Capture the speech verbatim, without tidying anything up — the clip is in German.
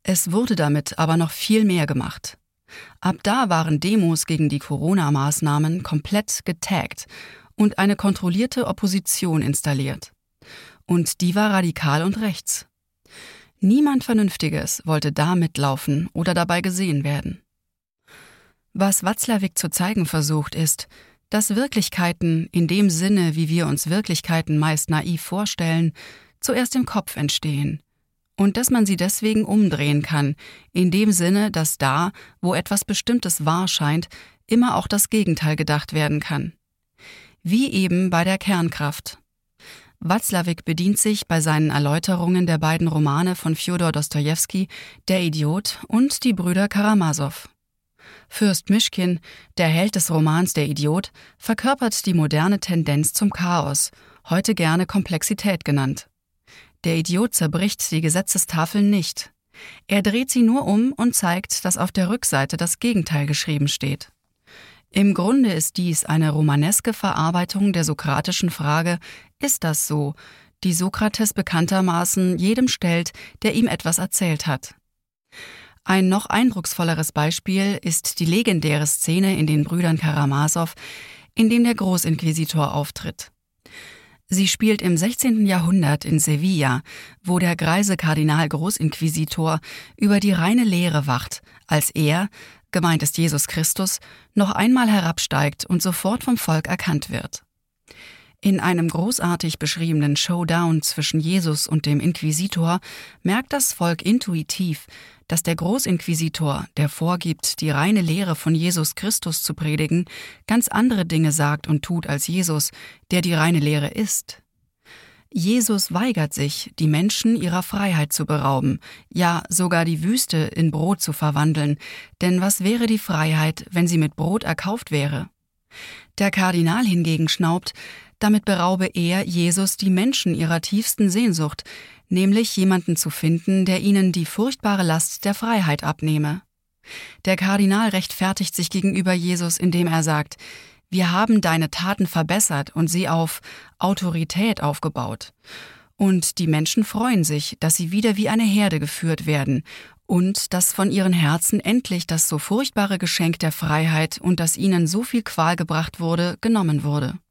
Es wurde damit aber noch viel mehr gemacht. Ab da waren Demos gegen die Corona-Maßnahmen komplett getaggt und eine kontrollierte Opposition installiert. Und die war radikal und rechts. Niemand Vernünftiges wollte da mitlaufen oder dabei gesehen werden. Was Watzlawick zu zeigen versucht, ist, dass Wirklichkeiten in dem Sinne, wie wir uns Wirklichkeiten meist naiv vorstellen, zuerst im Kopf entstehen und dass man sie deswegen umdrehen kann, in dem Sinne, dass da, wo etwas Bestimmtes wahr scheint, immer auch das Gegenteil gedacht werden kann. Wie eben bei der Kernkraft. Watzlawick bedient sich bei seinen Erläuterungen der beiden Romane von Fjodor Dostojewski, Der Idiot und Die Brüder Karamasow. Fürst Mischkin, der Held des Romans Der Idiot, verkörpert die moderne Tendenz zum Chaos, heute gerne Komplexität genannt. Der Idiot zerbricht die Gesetzestafeln nicht. Er dreht sie nur um und zeigt, dass auf der Rückseite das Gegenteil geschrieben steht. Im Grunde ist dies eine romaneske Verarbeitung der sokratischen Frage, ist das so?, die Sokrates bekanntermaßen jedem stellt, der ihm etwas erzählt hat. Ein noch eindrucksvolleres Beispiel ist die legendäre Szene in den Brüdern Karamasow, in dem der Großinquisitor auftritt. Sie spielt im sechzehnten Jahrhundert in Sevilla, wo der greise Kardinal Großinquisitor über die reine Lehre wacht, als er, gemeint ist Jesus Christus, noch einmal herabsteigt und sofort vom Volk erkannt wird. In einem großartig beschriebenen Showdown zwischen Jesus und dem Inquisitor merkt das Volk intuitiv, dass der Großinquisitor, der vorgibt, die reine Lehre von Jesus Christus zu predigen, ganz andere Dinge sagt und tut als Jesus, der die reine Lehre ist. Jesus weigert sich, die Menschen ihrer Freiheit zu berauben, ja sogar die Wüste in Brot zu verwandeln, denn was wäre die Freiheit, wenn sie mit Brot erkauft wäre? Der Kardinal hingegen schnaubt, damit beraube er, Jesus, die Menschen ihrer tiefsten Sehnsucht, nämlich jemanden zu finden, der ihnen die furchtbare Last der Freiheit abnehme. Der Kardinal rechtfertigt sich gegenüber Jesus, indem er sagt, wir haben deine Taten verbessert und sie auf Autorität aufgebaut. Und die Menschen freuen sich, dass sie wieder wie eine Herde geführt werden und dass von ihren Herzen endlich das so furchtbare Geschenk der Freiheit und das ihnen so viel Qual gebracht wurde, genommen wurde.